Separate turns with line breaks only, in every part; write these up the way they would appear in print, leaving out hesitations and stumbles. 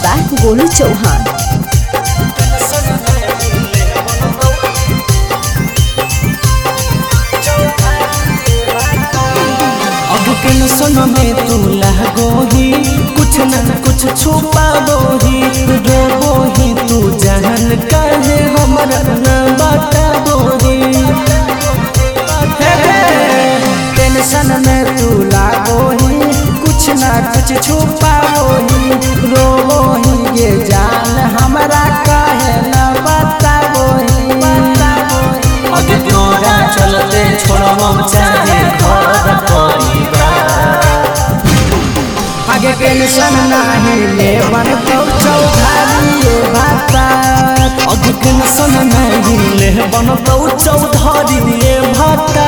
By Golu Chauhan.
Tension में तू लगोही कुछ न कुछ छुपाबोही रोबोही तू जहन कहे हमरा न बताबोही। टेंशन में तू लगोही कुछ न कुछ छुपाबोही रोबोही ये जान हमरा कहे न बताबोही। अगे तोरा चलते छोड़ो चाहे घर आगे टेंशन नहीं ले बन तो चौधारी भाता। आगे टेंशन नहीं ले बन तो चौधारी भाता।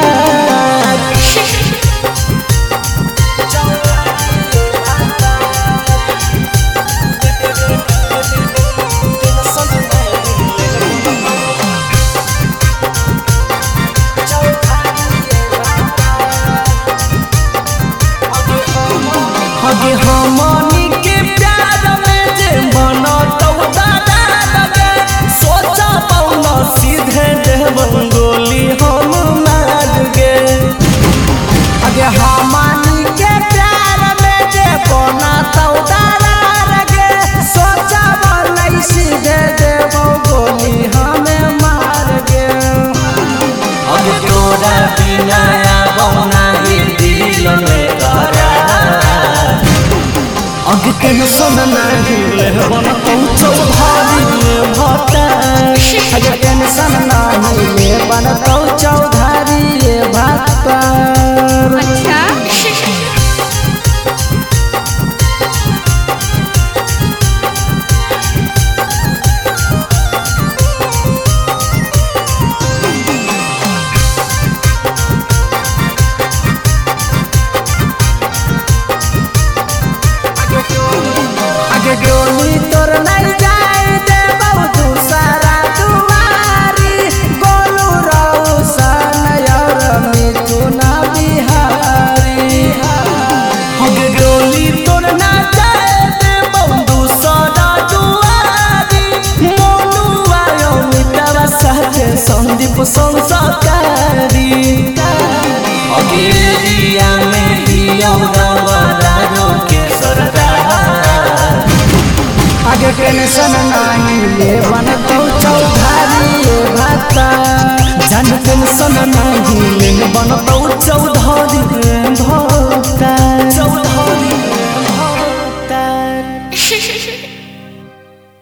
आगे हमनी के प्यार में जे बनो तो दादा लगे सोचा पौना सीधे देव गोली हम मार गे। आगे हमनी के प्यार में जे बनो तो दादा लगे सोचा पौना सीधे देव गोली हमें मार गे। आगे तोरा बिना बौना ही दिल में आगे टेंशन नहीं ले बन तो चौधारी भाता। आगे टेंशन नहीं ले बन तो चौधारी भाता। गोली तोर नहीं जाए दे बहुत सारा दुआरी गोलू रोशन और मिथुन बिहारी। आगे गोली तोर ना जाए दे बहुत सारा दुआरी मोनू आयो मिटवा साथे संदीप संसाकारी। आगे एरिया में दियो गवारा के आगे टेंशन नहीं ले बन तो चौधारी भाता। जान टेंशन नहीं ले बन तो चौधारी भाता।